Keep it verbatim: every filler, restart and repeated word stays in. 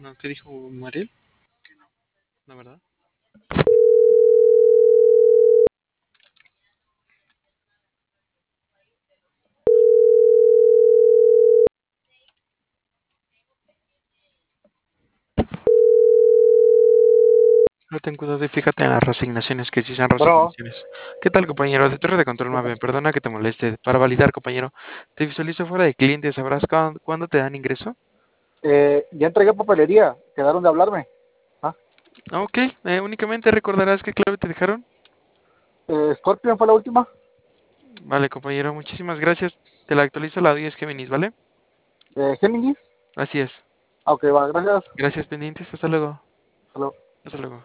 No, ¿qué dijo Mariel? La verdad. No ten cuidado y fíjate en las resignaciones, que sí sean Bro, resignaciones. ¿Qué tal, compañero? De Torre de Control ¿qué Mave, pasa? perdona que te moleste. Para validar, compañero, te visualizo fuera de cliente. ¿Sabrás cuándo, cuándo te dan ingreso? Eh, ya entregué papelería, quedaron de hablarme. Ah, Ah, ok, eh, únicamente recordarás qué clave te dejaron. eh, Scorpion fue la última. Vale, compañero, muchísimas gracias. Te la actualizo a la diez Géminis, ¿vale? Eh, Géminis. Así es. Ah, ok, va, gracias. Gracias, pendientes. Hasta luego. Hasta luego. Hasta luego.